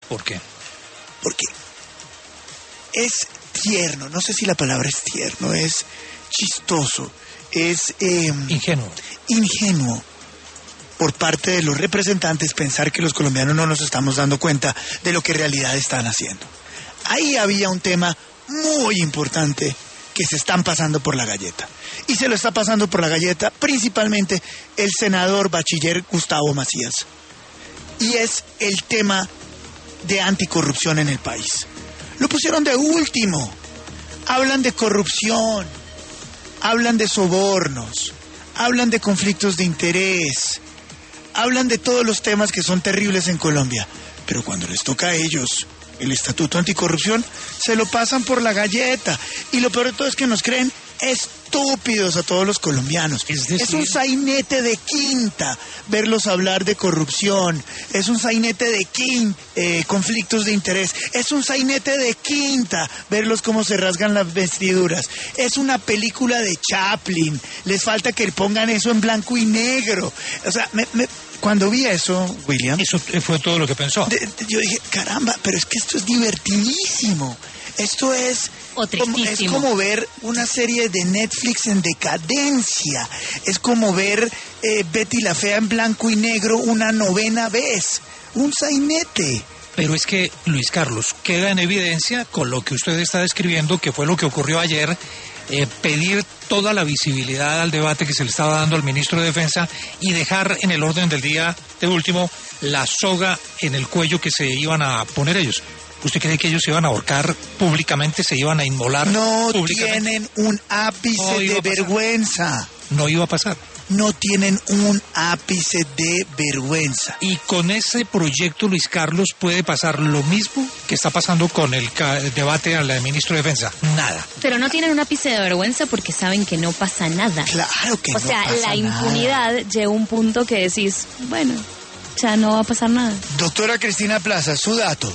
¿Por qué? Porque es tierno, no sé si la palabra es tierno, es chistoso, es ingenuo por parte de los representantes pensar que los colombianos no nos estamos dando cuenta de lo que en realidad están haciendo. Ahí había un tema muy importante que se están pasando por la galleta. Y se lo está pasando por la galleta principalmente el senador bachiller Gustavo Macías. Y es el tema de anticorrupción en el país. Lo pusieron de último. Hablan de corrupción, hablan de sobornos, hablan de conflictos de interés, hablan de todos los temas que son terribles en Colombia. Pero cuando les toca a ellos el estatuto anticorrupción, se lo pasan por la galleta. Y lo peor de todo es que nos creen estúpidos a todos los colombianos. Es un sainete de quinta verlos hablar de corrupción. Es un sainete de conflictos de interés. Es un sainete de quinta verlos cómo se rasgan las vestiduras. Es una película de Chaplin. Les falta que pongan eso en blanco y negro. O sea, cuando vi eso, William... Eso fue todo lo que pensó. Yo dije, caramba, pero es que esto es divertidísimo. Esto es como ver una serie de Netflix en decadencia. Es como ver Betty la Fea en blanco y negro una 9ª vez. Un sainete. Pero es que, Luis Carlos, queda en evidencia con lo que usted está describiendo, que fue lo que ocurrió ayer, pedir toda la visibilidad al debate que se le estaba dando al ministro de Defensa y dejar en el orden del día, de último, la soga en el cuello que se iban a poner ellos. ¿Usted cree que ellos se iban a ahorcar públicamente, se iban a inmolar públicamente? No tienen un ápice de vergüenza. No iba a pasar. No tienen un ápice de vergüenza. Y con ese proyecto, Luis Carlos, puede pasar lo mismo que está pasando con el debate al ministro de Defensa. Nada. Pero no tienen un ápice de vergüenza porque saben que no pasa nada. Claro que no pasa nada. O sea, la impunidad llega a un punto que decís, bueno, ya no va a pasar nada. Doctora Cristina Plaza, su dato.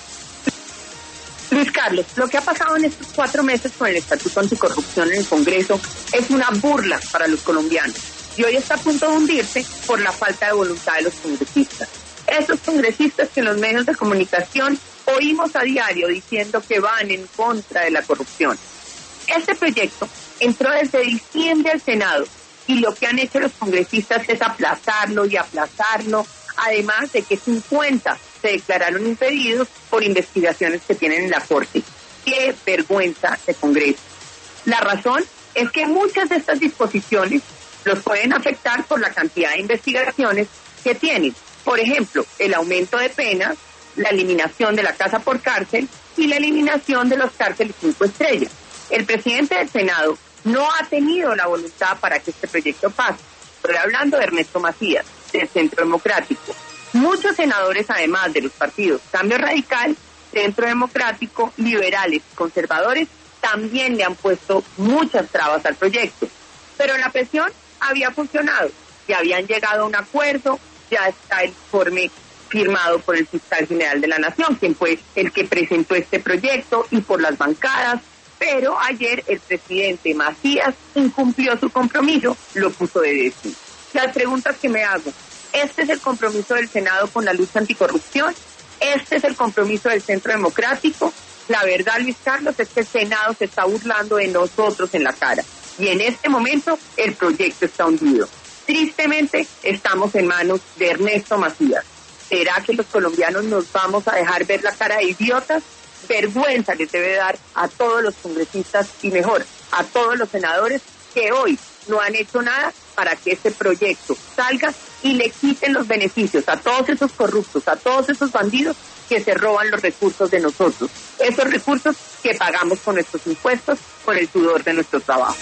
Luis Carlos, lo que ha pasado en estos 4 meses con el Estatuto Anticorrupción en el Congreso es una burla para los colombianos y hoy está a punto de hundirse por la falta de voluntad de los congresistas. Esos congresistas que en los medios de comunicación oímos a diario diciendo que van en contra de la corrupción. Este proyecto entró desde diciembre al Senado y lo que han hecho los congresistas es aplazarlo y aplazarlo, además de que 50 se declararon impedidos por investigaciones que tienen en la Corte. ¡Qué vergüenza de Congreso! La razón es que muchas de estas disposiciones los pueden afectar por la cantidad de investigaciones que tienen. Por ejemplo, el aumento de penas, la eliminación de la casa por cárcel y la eliminación de los cárceles 5 estrellas. El presidente del Senado no ha tenido la voluntad para que este proyecto pase. Estoy hablando de Ernesto Macías, del Centro Democrático. Muchos senadores, además de los partidos Cambio Radical, Centro Democrático, liberales, conservadores, también le han puesto muchas trabas al proyecto. Pero la presión había funcionado, ya habían llegado a un acuerdo, ya está el informe firmado por el fiscal general de la Nación, quien fue el que presentó este proyecto, y por las bancadas, pero ayer el presidente Macías incumplió su compromiso, lo puso de decir. Las preguntas que me hago: ¿este es el compromiso del Senado con la lucha anticorrupción? ¿Este es el compromiso del Centro Democrático? La verdad, Luis Carlos, es que el Senado se está burlando de nosotros en la cara. Y en este momento el proyecto está hundido. Tristemente, estamos en manos de Ernesto Macías. ¿Será que los colombianos nos vamos a dejar ver la cara de idiotas? Vergüenza les debe dar a todos los congresistas y mejor, a todos los senadores que hoy no han hecho nada para que este proyecto salga y le quiten los beneficios a todos esos corruptos, a todos esos bandidos que se roban los recursos de nosotros. Esos recursos que pagamos con nuestros impuestos, con el sudor de nuestro trabajo.